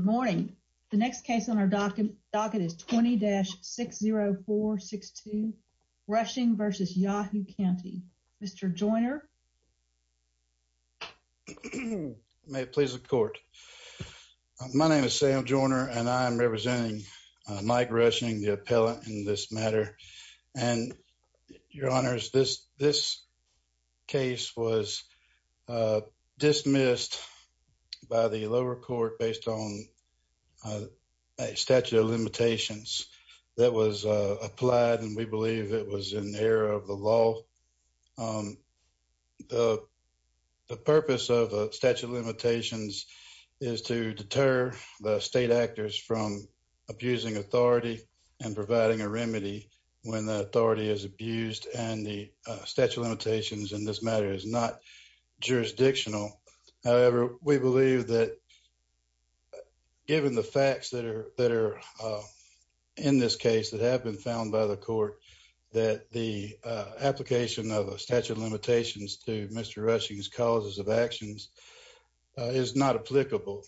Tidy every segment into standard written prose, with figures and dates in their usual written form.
morning. The next case on our docket is 20-60462, Rushing v. Yahoo County. Mr. Joyner. May it please the court. My name is Sam Joyner, and I am representing Mike Rushing, the appellant in this matter. And, Your Honors, this case was dismissed by the lower court based on a statute of limitations that was applied, and we believe it was in error of the law. The purpose of a statute of limitations is to deter the state actors from abusing authority and providing a remedy when the authority is abused, and the statute of limitations in this matter is not jurisdictional. However, we believe that given the facts that are in this case that have been found by the court, that the application of a statute of limitations to Mr. Rushing's causes of actions is not applicable.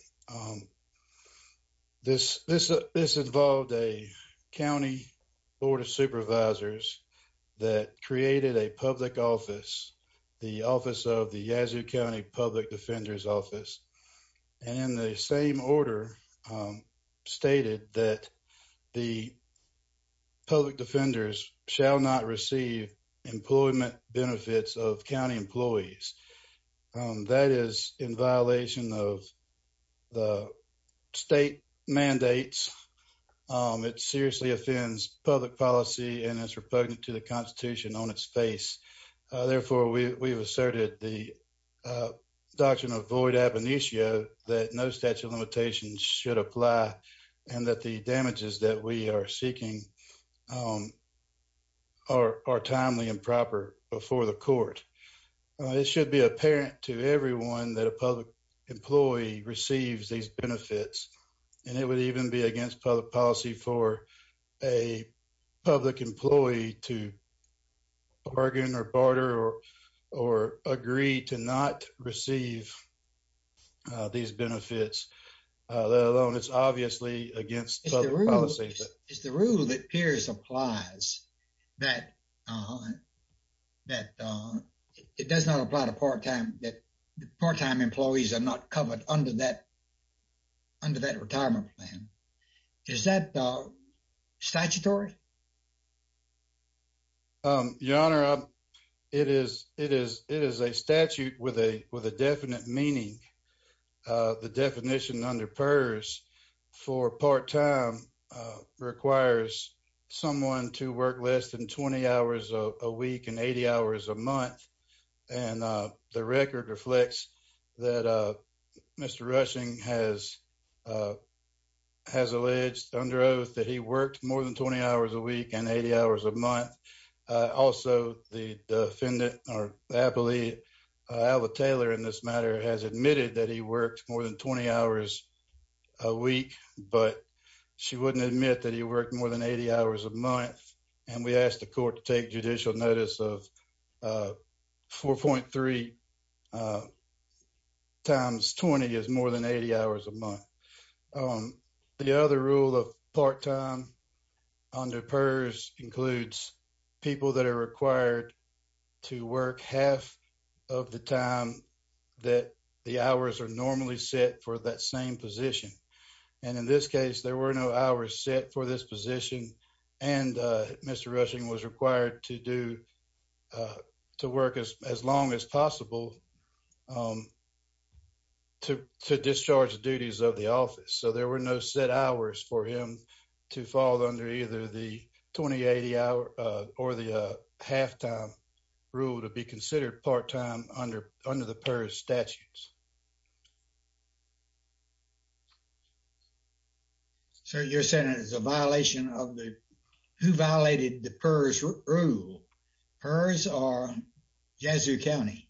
This involved a county board of supervisors that created a public office, the office of the Yazoo County Public Defender's Office, and in the same order stated that the public defenders shall not receive employment benefits of county employees. That is in violation of the state mandates. It seriously offends public policy, and it's repugnant to the Constitution on its face. Therefore, we've asserted the doctrine of void ab initio, that no statute of limitations should apply, and that the damages that we are seeking are timely and proper before the court. It should be apparent to everyone that a public employee receives these benefits, and it would even be against public policy for a public employee to bargain or barter or agree to not receive these benefits, let alone it's obviously against public policy. It's the rule that Pierce applies that it does not apply to part-time, that part-time employees are not covered under that retirement plan. Is that statutory? Your Honor, it is a statute with a definite meaning. The definition under PERS for part-time requires someone to work less than 20 hours a week and 80 hours a month, and the record reflects that Mr. Rushing has alleged under oath that he worked more than 20 hours a week and 80 hours a month. Also, the defendant, or the appellee, Alva Taylor, in this matter, has admitted that he worked more than 20 hours a week, but she wouldn't admit that he worked more than 80 hours a month, and we asked the court to take judicial notice of 4.3 times 20 is more than 80 hours a month. The other rule of part-time under PERS includes people that are required to work half of the time that the hours are normally set for that same position. And in this case, there were no hours set for this position, and Mr. Rushing was required to work as long as possible to discharge the duties of the office. So there were no set hours for him to fall under either the 20-80 hour or the half-time rule to be considered part-time under the PERS statutes. So you're saying it's a violation of who violated the PERS rule? PERS or Yazoo County?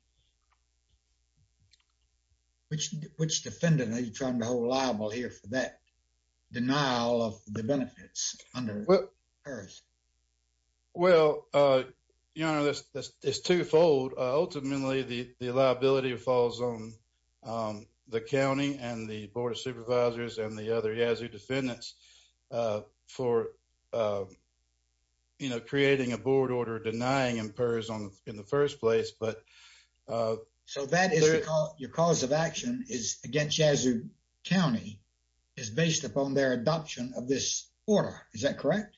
Which defendant are you trying to hold liable here for that denial of the benefits under PERS? Well, Your Honor, it's twofold. Ultimately, the liability falls on the county and the Board of Supervisors and the other Yazoo defendants for creating a board order denying him PERS in the first place. But so that is your cause of action is against Yazoo County is based upon their adoption of this order. Is that correct?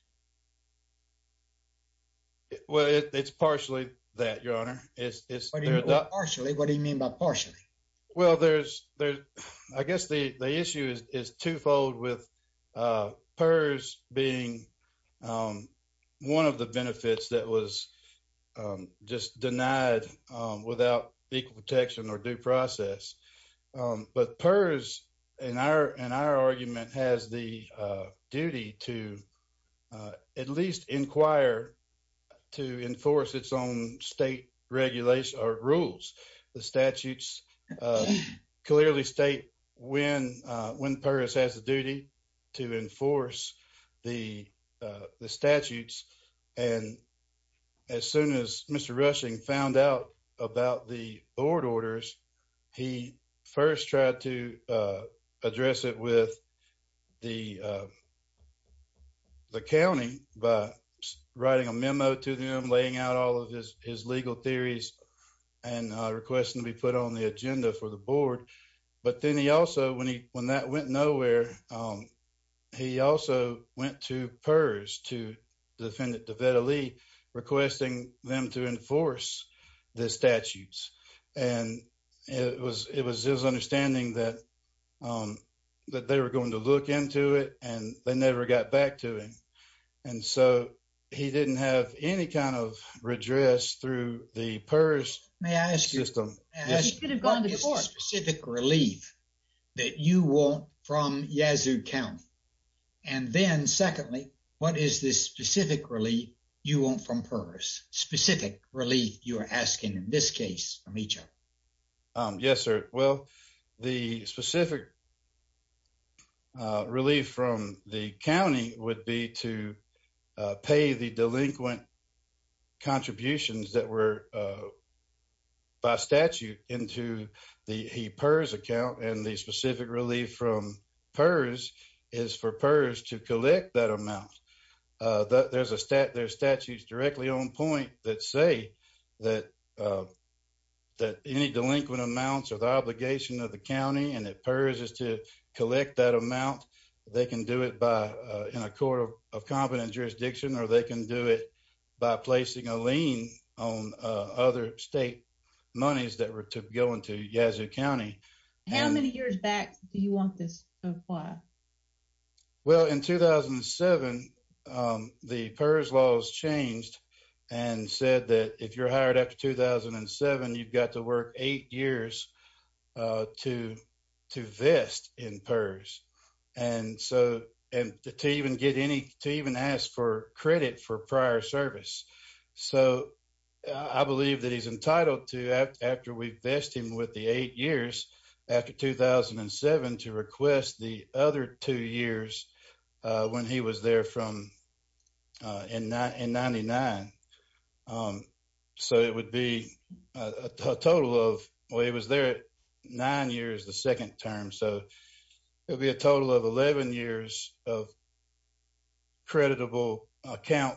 Well, it's partially that, Your Honor. Partially. What do you mean by partially? Well, there's I guess the issue is twofold with PERS being one of the benefits that was just denied without equal protection or due process. But PERS, in our argument, has the duty to at least inquire to enforce its own state regulation or rules. The statutes clearly state when PERS has the duty to enforce the statutes. And as soon as Mr. Rushing found out about the board orders, he first tried to address it with the county by writing a memo to them, laying out all of his legal theories and requesting to be put on the agenda for the board. But then he also, when that went nowhere, he also went to PERS, to the defendant DeVetta Lee, requesting them to enforce the statutes. And it was his understanding that that they were going to look into it, and they never got back to him. And so he didn't have any kind of redress through the PERS system. He could have gone to court. What is the specific relief that you want from Yazoo County? And then, secondly, what is the specific relief you want from PERS? Specific relief you are asking in this case from each of them. Yes, sir. Well, the specific relief from the county would be to pay the delinquent contributions that were by statute into the PERS account, and the specific relief from PERS is for PERS to collect that amount. There's statutes directly on point that say that any delinquent amounts are the obligation of the county, and that PERS is to collect that amount. They can do it by in a court of competent jurisdiction, or they can do it by placing a lien on other state monies that were to go into Yazoo County. How many years back do you want this to apply? Well, in 2007, the PERS laws changed and said that if you're hired after 2007, you've got to work 8 years to vest in PERS. And so, and to even ask for credit for prior service. So I believe that he's entitled to, after we vest him with the 8 years after 2007, to request the other 2 years when he was there from in 99. So it would be a total of, well, he was there 9 years the second term, so it would be a total of 11 years of creditable account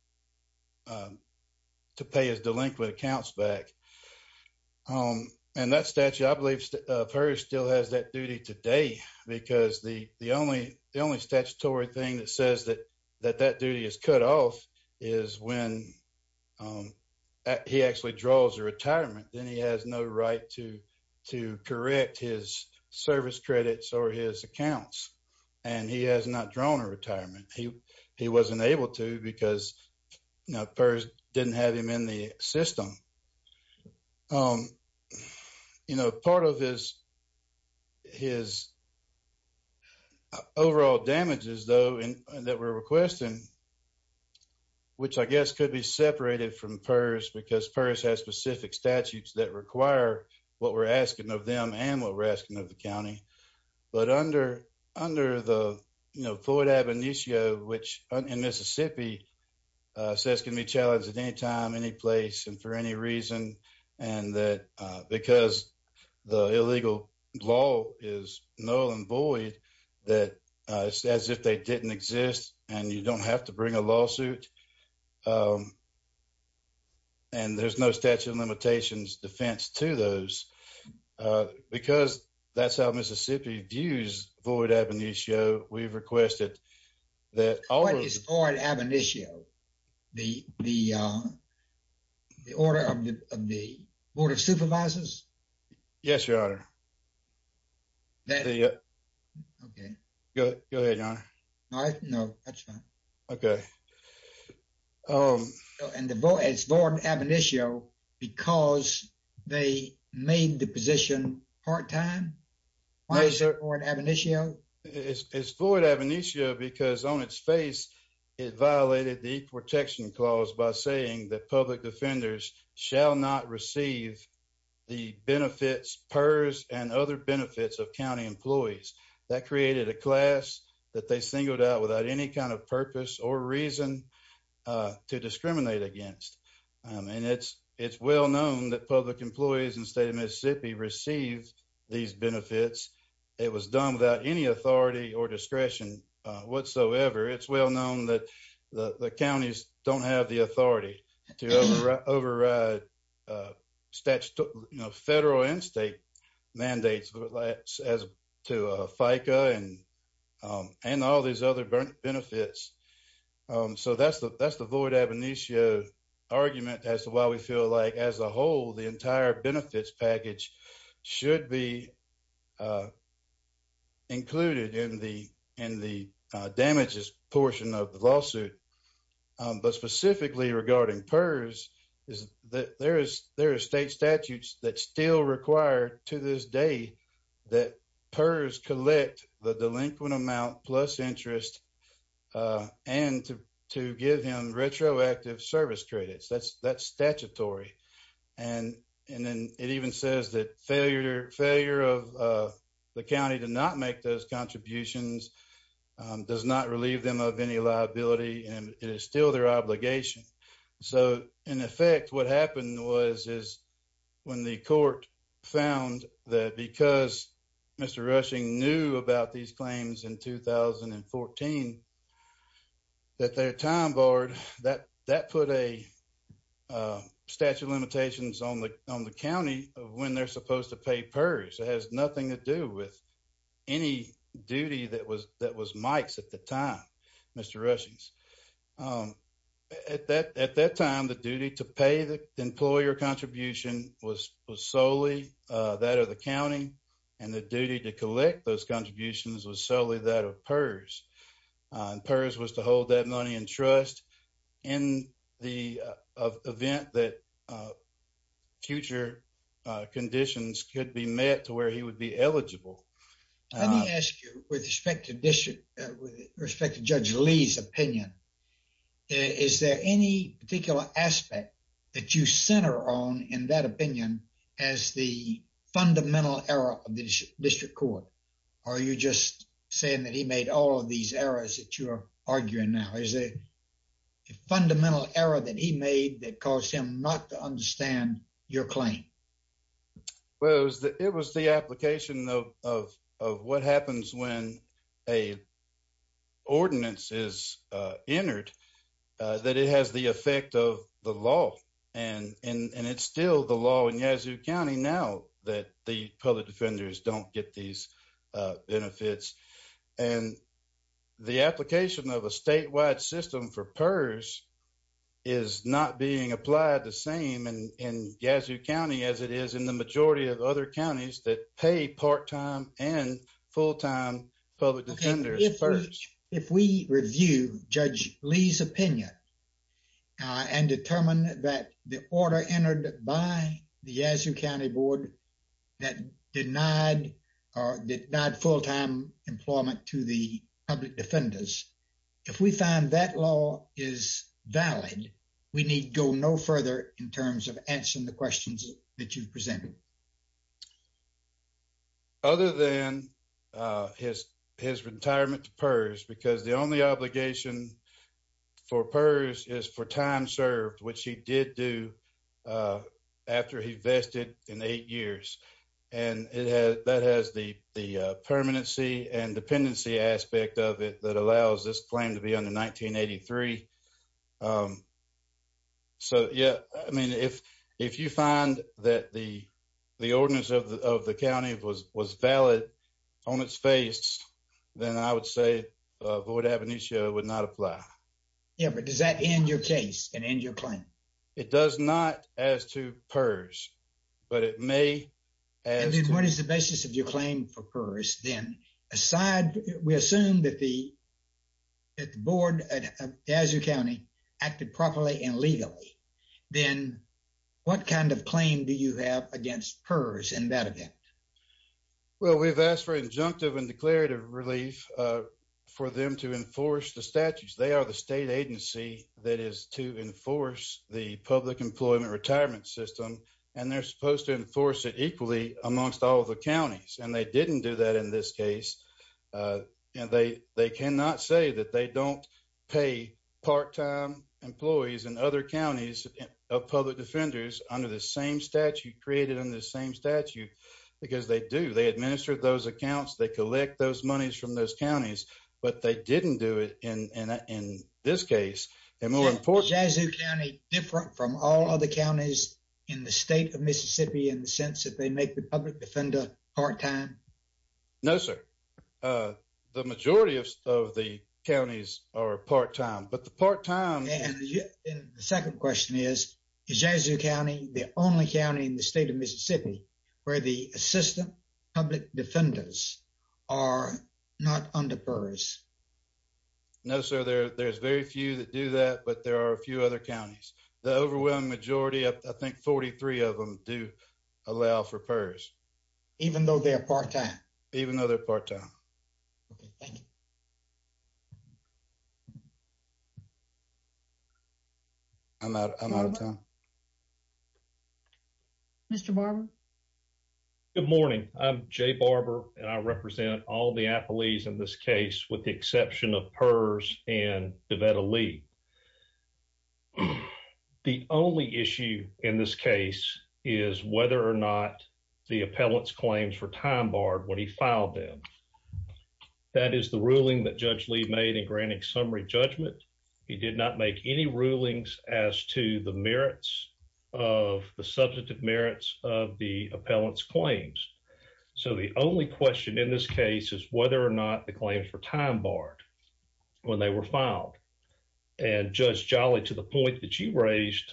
to pay his delinquent accounts back. And that statute, I believe PERS still has that duty today, because the only statutory thing that says that duty is cut off is when he actually draws a retirement. Then he has no right to correct his service credits or his accounts, and he has not drawn a retirement. He wasn't able to because PERS didn't have him in the system. Part of his overall damages, though, that we're requesting, which I guess could be separated from PERS, because PERS has specific statutes that require what we're asking of them and what we're asking of the county. But under the Floyd ab initio, which in Mississippi says can be challenged at any time, any place, and for any reason, and that because the illegal law is null and void, that it's as if they didn't exist and you don't have to bring a lawsuit. And there's no statute of limitations defense to those, because that's how Mississippi views void ab initio. We've requested that all what of is void ab initio? The order of the Board of Supervisors? Yes, Your Honor. Okay. Go ahead, Your Honor. No, that's fine. Okay. And it's void ab initio because they made the position part-time? Why is it void ab initio? It's void ab initio because on its face, it violated the Equal Protection Clause by saying that public defenders shall not receive the benefits, PERS, and other benefits of county employees. That created a class that they singled out without any kind of purpose or reason to discriminate against. And it's well known that public employees in the state of Mississippi receive these benefits. It was done without any authority or discretion whatsoever. It's well known that the counties don't have the authority to override federal and state mandates as to FICA and all these other benefits. So that's the void ab initio argument as to why we feel like, as a whole, the entire benefits package should be included in the damages portion of the lawsuit. But specifically regarding PERS, is that there are state statutes that still require to this day that PERS collect the delinquent amount plus interest and to give him retroactive service credits. That's statutory. And then it even says that failure of the county to not make those contributions does not relieve them of any liability, and it is still their obligation. So in effect, what happened is when the court found that because Mr. Rushing knew about these claims in 2014, that they're time barred, that put a statute of limitations on the county of when they're supposed to pay PERS. It has nothing to do with any duty that was Mike's at the time, Mr. Rushing's. At that time, the duty to pay the employer contribution was solely that of the county, and the duty to collect those contributions was solely that of PERS. And PERS was to hold that money in trust in the event that future conditions could be met to where he would be eligible. Let me ask you, with respect to Judge Lee's opinion, is there any particular aspect that you center on in that opinion as the fundamental error of the district court? Or are you just saying that he made all of these errors that you're arguing now? Is there a fundamental error that he made that caused him not to understand your claim? Well, it was the application of what happens when a ordinance is entered, that it has the effect of the law, and it's still the law in Yazoo County now that the public defenders don't get these benefits. And the application of a statewide system for PERS is not being applied the same in Yazoo County as it is in the majority of other counties that pay part-time and full-time public defenders PERS. If we review Judge Lee's opinion and determine that the order entered by the Yazoo County Board that denied full-time employment to the public defenders, if we find that law is valid, we need go no further in terms of answering the questions that you've presented. Other than his retirement to PERS, because the only obligation for PERS is for time served, which he did do after he vested in 8 years. and that has the permanency and dependency aspect of it that allows this claim to be under 1983. So yeah, I mean, if you find that the ordinance of the county was valid on its face, then I would say void ab initio would not apply. Yeah, but does that end your case and end your claim? It does not as to PERS, but it may as and then to... What is the basis of your claim for PERS? Then, we assume that the board of Yazoo County acted properly and legally. Then what kind of claim do you have against PERS in that event? Well, we've asked for injunctive and declarative relief for them to enforce the statutes. They are the state agency that is to enforce the public employment retirement system, and they're supposed to enforce it equally amongst all the counties. And they didn't do that in this case. And they cannot say that they don't pay part-time employees in other counties of public defenders under the same statute, created under the same statute, because they do. They administer those accounts, they collect those monies from those counties, but they didn't do it in this case. And more important, Yazoo County different from all other counties in the state of Mississippi in the sense that they make the public defender part-time? No, sir. The majority of the counties are part-time, but the part-time... And the second question is Yazoo County the only county in the state of Mississippi where the assistant public defenders are not under PERS? No, sir. There's very few that do that, but there are a few other counties. The overwhelming majority, I think 43 of them, do allow for PERS. Even though they're part-time? Even though they're part-time. Okay, thank you. I'm out of time. Mr. Barber? Good morning. I'm Jay Barber, and I represent all the appellees in this case, with the exception of PERS and DeVetta Lee. The only issue in this case is whether or not the appellant's claims were time-barred when he filed them. That is the ruling that Judge Lee made in granting summary judgment. He did not make any rulings as to the merits of the substantive merits of the appellant's claims. So the only question in this case is whether or not the claims were time-barred when they were filed. And Judge Jolly, to the point that you raised,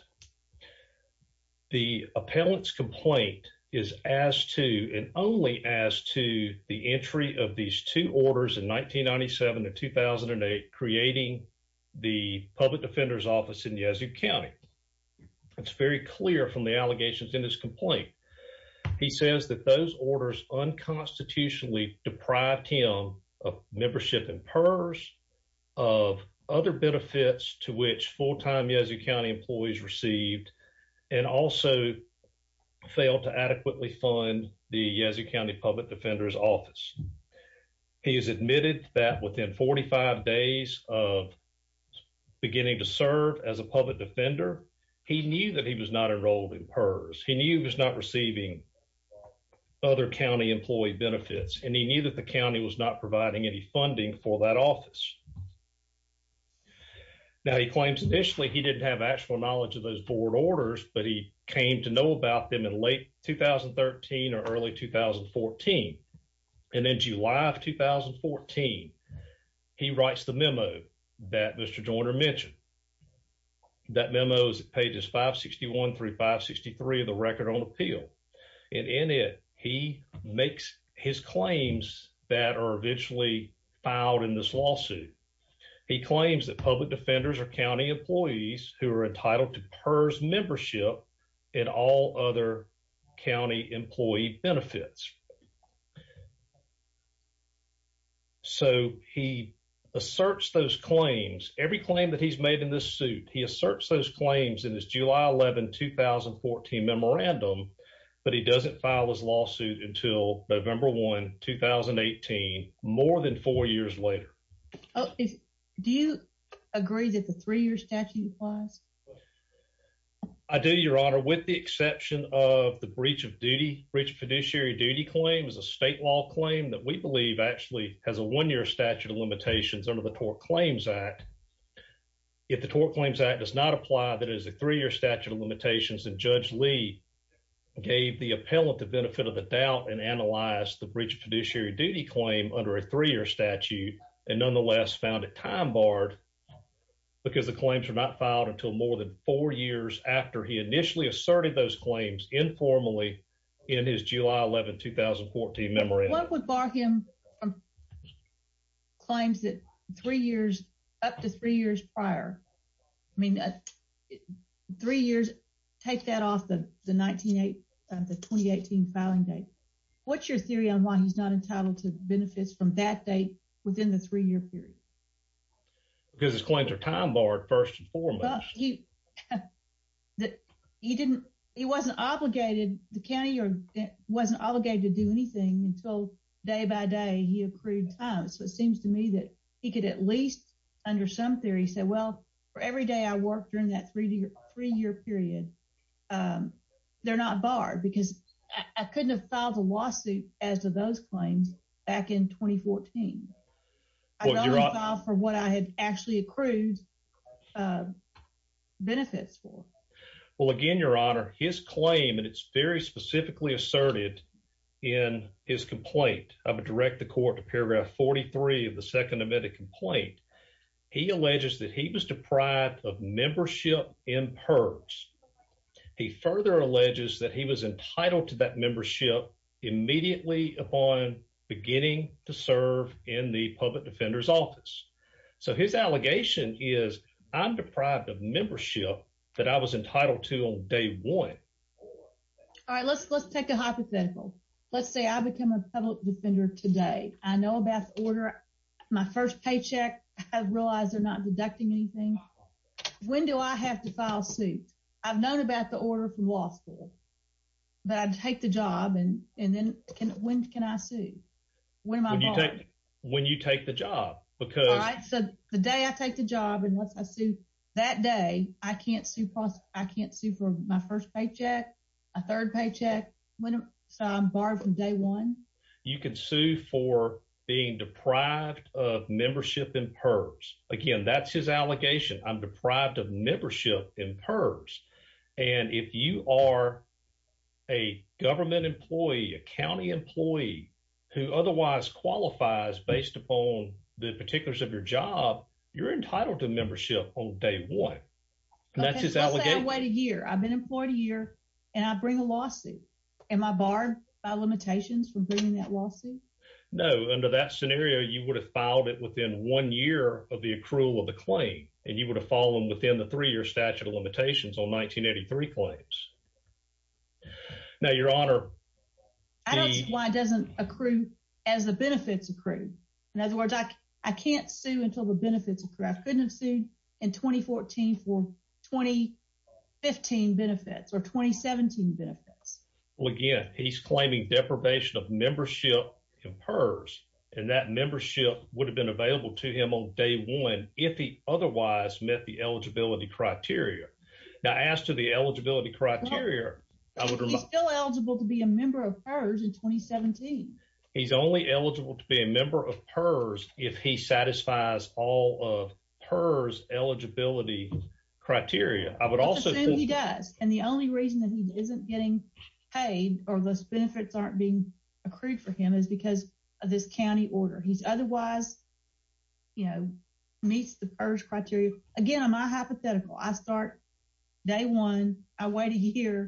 the appellant's complaint is as to and only as to the entry of these two orders in 1997 and 2008 creating the public defender's office in Yazoo County. It's very clear from the allegations in his complaint. He says that those orders unconstitutionally deprived him of membership in PERS, of other benefits to which full-time Yazoo County employees received, and also failed to adequately fund the Yazoo County Public Defender's Office. He has admitted that within 45 days of beginning to serve as a public defender, he knew that he was not enrolled in PERS. He knew he was not receiving other county employee benefits, and he knew that the county was not providing any funding for that office. Now, he claims initially he didn't have actual knowledge of those board orders, but he came to know about them in late 2013 or early 2014. And in July of 2014, he writes the memo that Mr. Joyner mentioned. That memo is at pages 561 through 563 of the Record on Appeal. And in it, he makes his claims that are eventually filed in this lawsuit. He claims that public defenders are county employees who are entitled to PERS membership and all other county employee benefits. So he asserts those claims, every claim that he's made in this suit, he asserts those claims in his July 11, 2014 memorandum, but he doesn't file his lawsuit until November 1, 2018, more than 4 years later. Oh, do you agree that the 3-year statute applies? I do, Your Honor, with the exception of the breach of fiduciary duty claim is a state law claim that we believe actually has a 1-year statute of limitations under the Tort Claims Act. If the Tort Claims Act does not apply, that is a 3-year statute of limitations, and Judge Lee gave the appellant the benefit of the doubt and analyzed the breach of fiduciary duty claim under a 3-year statute and nonetheless found it time barred because the claims were not filed until more than 4 years after he initially asserted those claims informally in his July 11, 2014 memorandum. What would bar him from claims that 3 years, up to 3 years prior? I mean, 3 years, take that off the 2018 filing date. What's your theory on why he's not entitled to benefits from that date within the 3-year period? Because his claims are time barred first and foremost. Well, he wasn't obligated, the county wasn't obligated to do anything until day by day he accrued time. So it seems to me that he could at least, under some theory, say, well, for every day I worked during that 3-year period, they're not barred because I couldn't have filed a lawsuit as to those claims back in 2014. I could only file for what I had actually accrued benefits for. Well, again, Your Honor, his claim, and it's very specifically asserted in his complaint. I would direct the court to paragraph 43 of the second amended complaint. He alleges that he was deprived of membership in PERS. He further alleges that he was entitled to that membership immediately upon beginning to serve in the public defender's office. So his allegation is, I'm deprived of membership that I was entitled to on day one. All right, let's take a hypothetical. Let's say I become a public defender today. I know about the order. My first paycheck, I realize they're not deducting anything. When do I have to file suit? I've known about the order from law school, but I take the job and then when can I sue? When am I barred? When you take the job, because all right. So the day I take the job, unless I sue that day, I can't sue for my first paycheck, a third paycheck. So I'm barred from day one. You can sue for being deprived of membership in PERS. Again, that's his allegation. I'm deprived of membership in PERS. And if you are a government employee, a county employee who otherwise qualifies based upon the particulars of your job, you're entitled to membership on day one. And that's his allegation. Let's say I wait a year. I've been employed a year and I bring a lawsuit. Am I barred by limitations from bringing that lawsuit? No, under that scenario, you would have filed it within 1 year of the accrual of the claim, and you would have fallen within the 3-year statute of limitations on 1983 claims. Now, Your Honor, I don't see why it doesn't accrue as the benefits accrue. In other words, I can't sue until the benefits accrue. I couldn't have sued in 2014 for 2015 benefits or 2017 benefits. Well, again, he's claiming deprivation of membership in PERS, and that membership would have been available to him on day one if he otherwise met the eligibility criteria. Now, as to the eligibility criteria, he's still eligible to be a member of PERS in 2017. He's only eligible to be a member of PERS if he satisfies all of PERS eligibility criteria. I would also assume he does, and the only reason that he isn't getting paid or those benefits aren't being accrued for him is because of this county order. He's otherwise, meets the PERS criteria. Again, on my hypothetical, I start day one, I wait a year.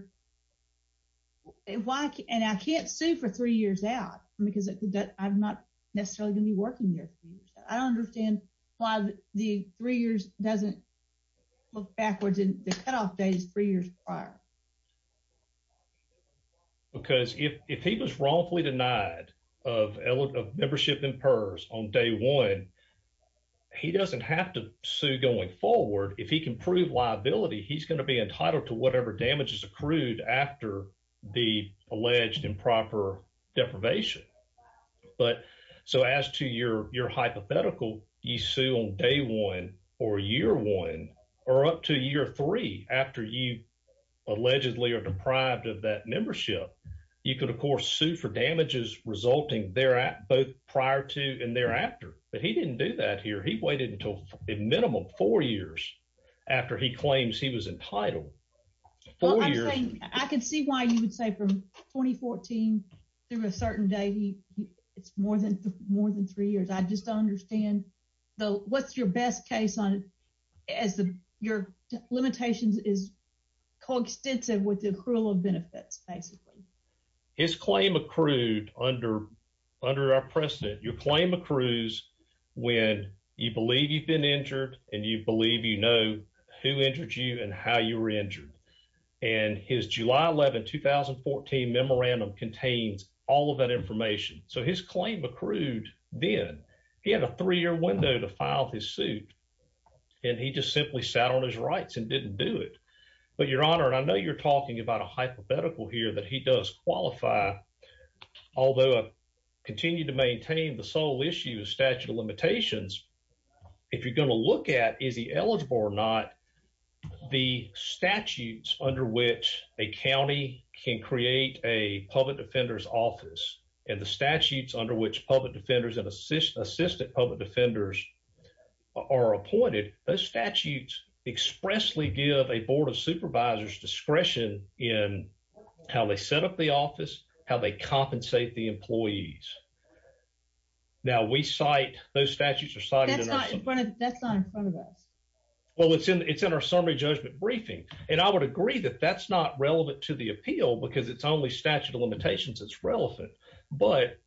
Why? And I can't sue for 3 years out because I'm not necessarily going to be working there 3 years out. I don't understand why the 3 years doesn't look backwards and the cutoff date is 3 years prior. Because if he was wrongfully denied of membership in PERS on day one, he doesn't have to sue going forward. If he can prove liability, he's going to be entitled to whatever damages accrued after the alleged improper deprivation. But so as to your hypothetical, you sue on day one or year one or up to year three after you allegedly are deprived of that membership, you could, of course, sue for damages resulting thereat, both prior to and thereafter. But he didn't do that here. He waited until a minimum 4 years after he claims he was entitled. 4 years. Saying, I could see why you would say from 2014 through a certain date, it's more than 3 years. I just don't understand what's your best case on it, as your limitations is coextensive with the accrual of benefits, basically. His claim accrued under our precedent. Your claim accrues when you believe you've been injured and you believe you know who injured you and how you were injured. And his July 11, 2014 memorandum contains all of that information. So his claim accrued then. He had a 3-year window to file his suit, and he just simply sat on his rights and didn't do it. But, Your Honor, and I know you're talking about a hypothetical here that he does qualify, although I continue to maintain the sole issue is statute of limitations. If you're going to look at is he eligible or not, the statutes under which a county can create a public defender's office and the statutes under which public defenders and assistant public defenders are appointed, those statutes expressly give a board of supervisors discretion in how they set up the office, how they compensate the employees. Now, we cite those statutes are cited. That's not in front of us. Well, it's in our summary judgment briefing, and I would agree that that's not relevant to the appeal because it's only statute of limitations that's relevant. But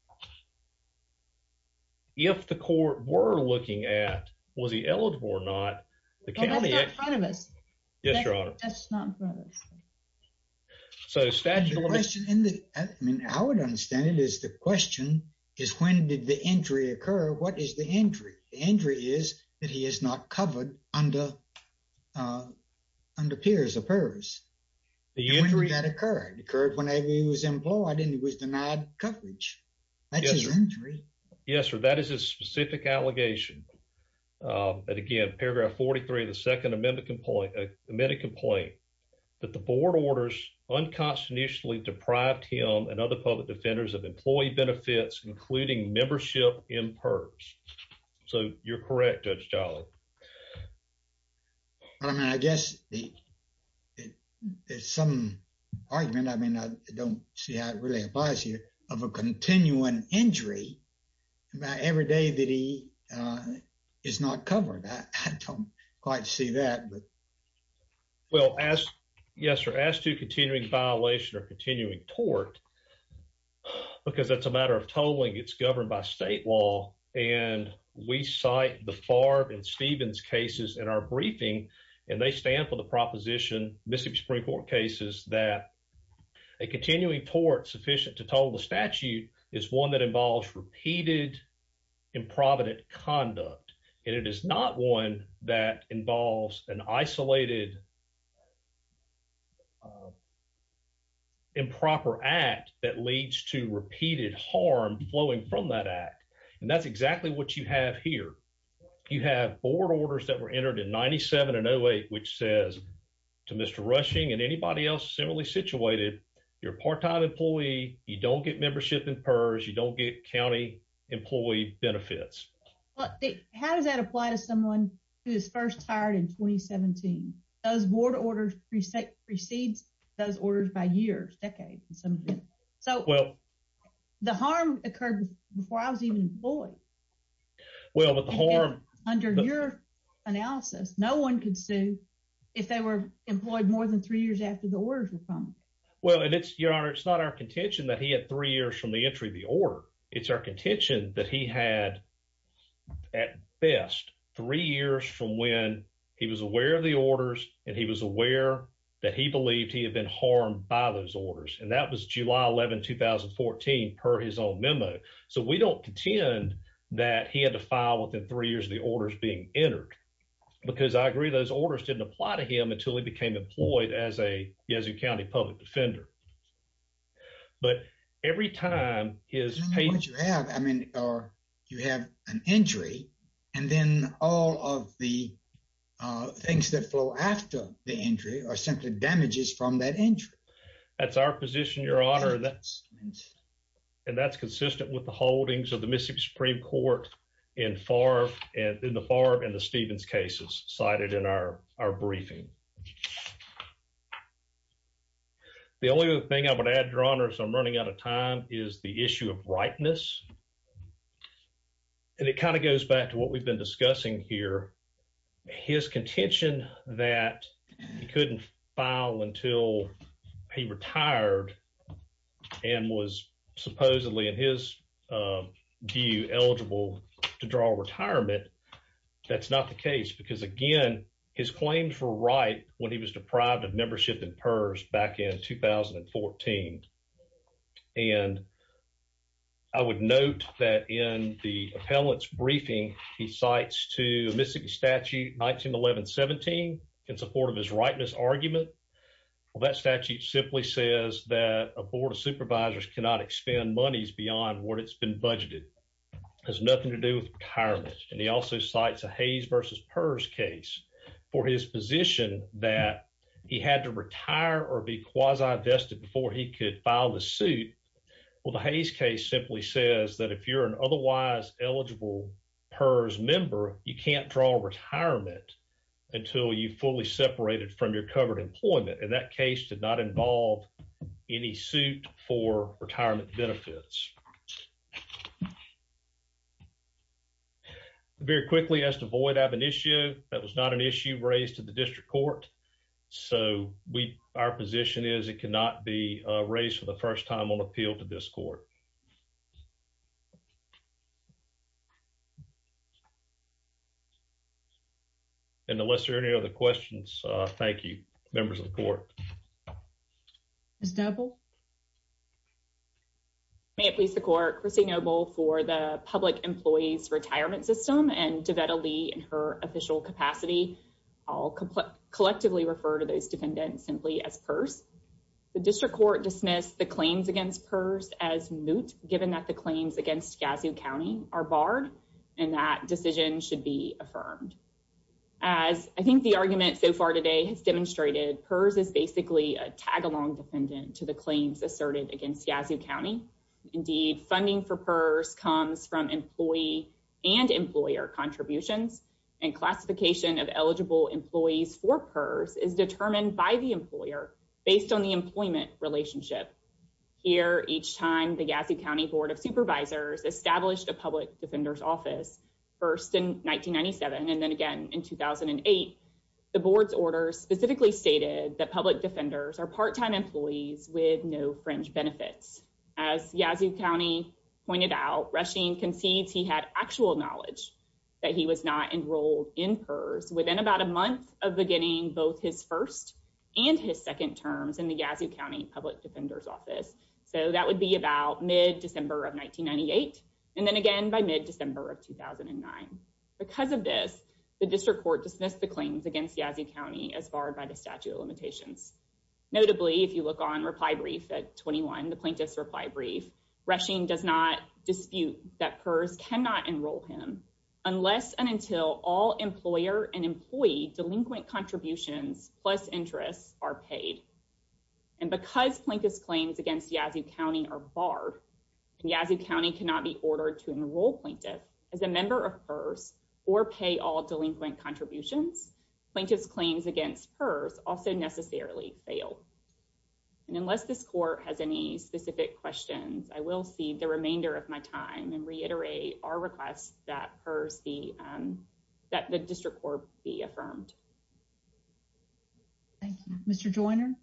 if the court were looking at was he eligible or not, the county. That's not in front of us. Yes, Your Honor. That's not in front of us. So statute of limitations. I would understand it as the question is when did the injury occur? What is the injury? The injury is that he is not covered under peers or PERS. The injury that occurred. It occurred whenever he was employed and he was denied coverage. That's his injury. Yes, sir. That is a specific allegation. And again, paragraph 43 of the second amended complaint that the board orders unconstitutionally deprived him and other public defenders of employee benefits, including membership in PERS. So you're correct, Judge Jolly. I guess there's some argument. I don't see how it really applies here of a continuing injury every day that he is not covered. I don't quite see that, but. Well, yes, sir, as to continuing violation or continuing tort, because that's a matter of tolling, it's governed by state law. And we cite the Favre and Stevens cases in our briefing, and they stand for the proposition, Mississippi Supreme Court cases, that a continuing tort sufficient to toll the statute is one that involves repeated improvident conduct. And it is not one that involves an isolated improper act that leads to repeated harm flowing from that act. And that's exactly what you have here. You have board orders that were entered in 97 and 08, which says to Mr. Rushing and anybody else similarly situated, you're a part-time employee, you don't get membership in PERS, you don't get county employee benefits. Well, how does that apply to someone who is first hired in 2017? Those board orders precedes those orders by years, decades, in some event. So the harm occurred before I was even employed. Well, but the harm under your analysis, no one could sue if they were employed more than 3 years after the orders were promulgated. Well, and it's, Your Honor, it's not our contention that he had 3 years from the entry of the order. It's our contention that he had, at best, 3 years from when he was aware of the orders and he was aware that he believed he had been harmed by those orders. And that was July 11, 2014, per his own memo. So we don't contend that he had to file within 3 years of the orders being entered, because I agree those orders didn't apply to him until he became employed as a Yazoo County public defender. But every time his what you have, or you have an injury, and then all of the things that flow after the injury are simply damages from that injury. That's our position, Your Honor. And that's consistent with the holdings of the Mississippi Supreme Court in Favre and the Stevens cases cited in our briefing. The only other thing I would add, Your Honor, as I'm running out of time, is the issue of ripeness. And it kind of goes back to what we've been discussing here. His contention that he couldn't file until he retired and was supposedly, in his view, eligible to draw retirement, that's not the case, because, again, his claims were ripe when he was deprived of membership in PERS back in 2014. And I would note that in the appellant's briefing, he cites to Mississippi Statute 1911-17 in support of his ripeness argument. Well, that statute simply says that a board of supervisors cannot expend monies beyond what it's been budgeted. It has nothing to do with retirement. And he also cites a Hayes versus PERS case for his position that he had to retire or be quasi-vested before he could file the suit. Well, the Hayes case simply says that if you're an otherwise eligible PERS member, you can't draw retirement until you fully separated from your covered employment. And that case did not involve any suit for retirement benefits. Very quickly, as to void ab initio, that was not an issue raised to the district court. So our position is it cannot be raised for the first time on appeal to this court. And unless there are any other questions, thank you, members of the court. Ms. Noble? May it please the court, Chrissy Noble for the Public Employees Retirement System and Devetta Lee in her official capacity. I'll collectively refer to those defendants simply as PERS. The district court dismissed the claims against PERS as moot, given that the claims against Yazoo County are barred, and that decision should be affirmed. As I think the argument so far today has demonstrated, PERS is basically a tag-along defendant to the claims asserted against Yazoo County. Indeed, funding for PERS comes from employee and employer contributions, and classification of eligible employees for PERS is determined by the employer based on the employment relationship. Here, each time the Yazoo County Board of Supervisors established a public defender's office, first in 1997 and then again in 2008, the board's orders specifically stated that public defenders are part-time employees with no fringe benefits. As Yazoo County pointed out, Rushing concedes he had actual knowledge that he was not enrolled in PERS within about a month of beginning both his first and his second terms in the Yazoo County Public Defender's Office. So that would be about mid-December of 1998, and then again by mid-December of 2009. Because of this, the district court dismissed the claims against Yazoo County as barred by the statute of limitations. Notably, if you look on reply brief at 21, the plaintiff's reply brief, Rushing does not dispute that PERS cannot enroll him unless and until all employer and employee delinquent contributions plus interests are paid. And because plaintiff's claims against Yazoo County are barred, and Yazoo County cannot be ordered to enroll plaintiff as a member of PERS or pay all delinquent contributions, plaintiff's claims against PERS also necessarily fail. And unless this court has any specific questions, I will cede the remainder of my time and reiterate our request that PERS be, that the district court be affirmed. Thank you. Mr. Joyner?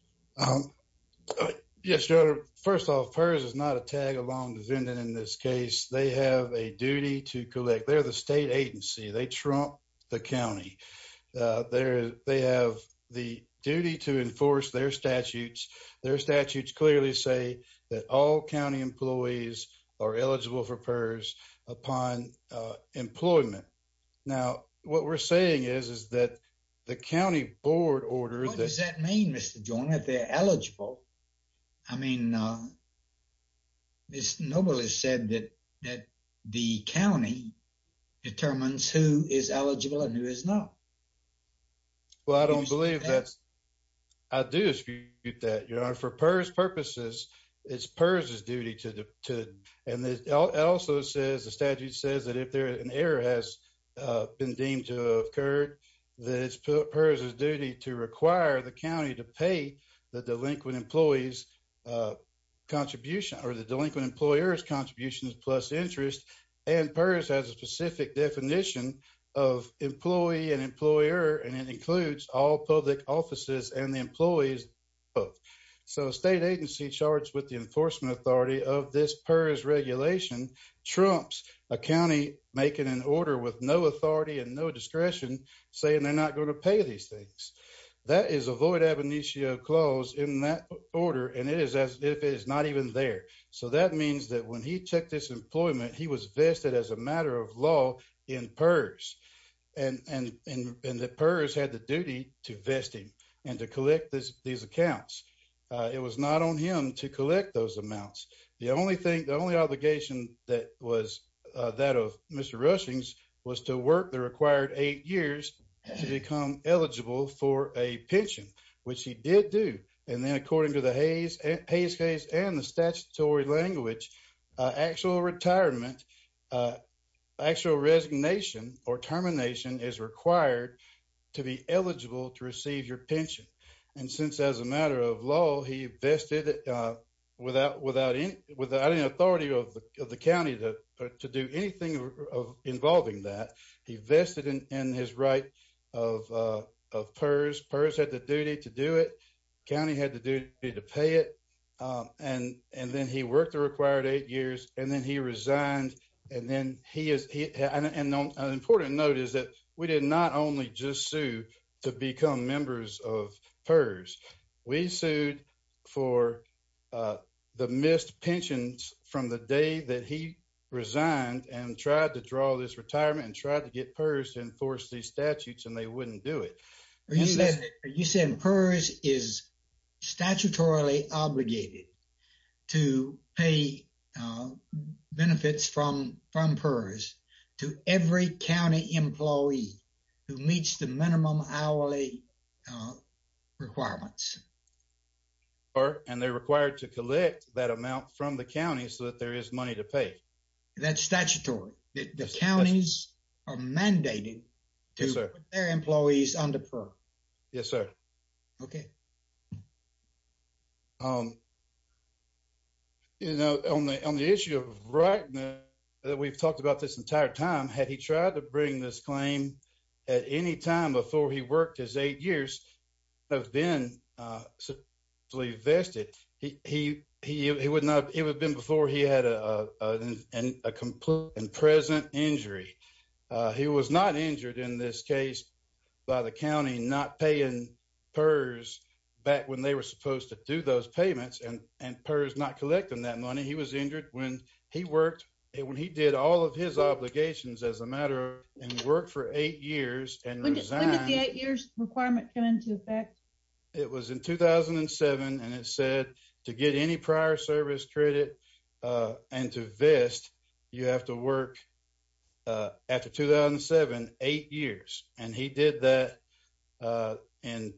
Yes, Your Honor. First off, PERS is not a tag-along defendant in this case. They have a duty to collect. They're the state agency. They trump the county. They have the duty to enforce their statutes. Their statutes clearly say that all county employees are eligible for PERS upon employment. Now, what we're saying is that the county board orders. What does that mean, Mr. Joyner, if they're eligible? I mean, Ms. Noble has said that the county determines who is eligible and who is not. Well, I don't believe that's. I do dispute that, Your Honor. For PERS purposes, it's PERS's duty to, and it also says, the statute says that if an error has been deemed to have occurred, that it's PERS's duty to require the county to pay the delinquent employee's contribution, or the delinquent employer's contributions plus interest. And PERS has a specific definition of employee and employer, and it includes all public offices and the employees both. So a state agency charged with the enforcement authority of this PERS regulation trumps a county making an order with no authority and no discretion, saying they're not going to pay these things. That is a void ab initio clause in that order, and it is as if it is not even there. So that means that when he took this employment, he was vested as a matter of law in PERS, and the PERS had the duty to vest him and to collect these accounts. It was not on him to collect those amounts. The only obligation that was that of Mr. Rushing's was to work the required 8 years to become eligible for a pension, which he did do. And then according to the Hayes case and the statutory language, actual retirement, actual resignation or termination is required to be eligible to receive your pension. And since as a matter of law, he vested without any authority of the county to do anything involving that, he vested in his right of PERS. PERS had the duty to do it. County had the duty to pay it. And then he worked the required 8 years, and then he resigned. And then an important note is that we did not only just sue to become members of PERS. We sued for the missed pensions from the day that he resigned and tried to draw this retirement and tried to get PERS to enforce these statutes, and they wouldn't do it. Are you saying PERS is statutorily obligated to pay benefits from PERS to every county employee who meets the minimum hourly requirements? And they're required to collect that amount from the county so that there is money to pay. That's statutory. The counties are mandated to put their employees under PERS. Yes, sir. Okay. You know, on the issue of rightness that we've talked about this entire time, had he tried to bring this claim at any time before he worked his 8 years, have been vested. He would not. It would have been before he had a complete and present injury. He was not injured in this case by the county not paying PERS back when they were supposed to do those payments, and PERS not collecting that money. He was injured when he worked, when he did all of his obligations as a matter of, and worked for 8 years and resigned. When did the 8 years requirement come into effect? It was in 2007, and it said to get any prior service credit and to vest, you have to work after 2007, 8 years. And he did that in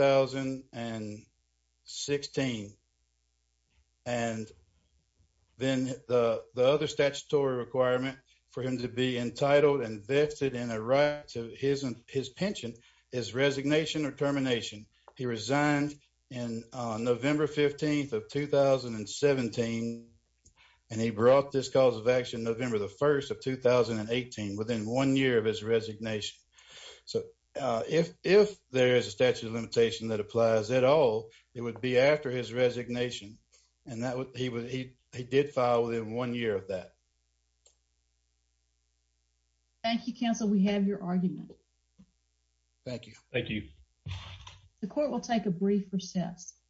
2016. And then the other statutory requirement for him to be entitled and vested in a right to his pension is resignation or termination. He resigned in November 15th of 2017, and he brought this cause of action November the 1st of 2018, within 1 year of his resignation. So if there is a statute of limitation that applies at all, it would be after his resignation, and that he did file within 1 year of that. Thank you, counsel. We have your argument. Thank you. Thank you. The court will take a brief recess.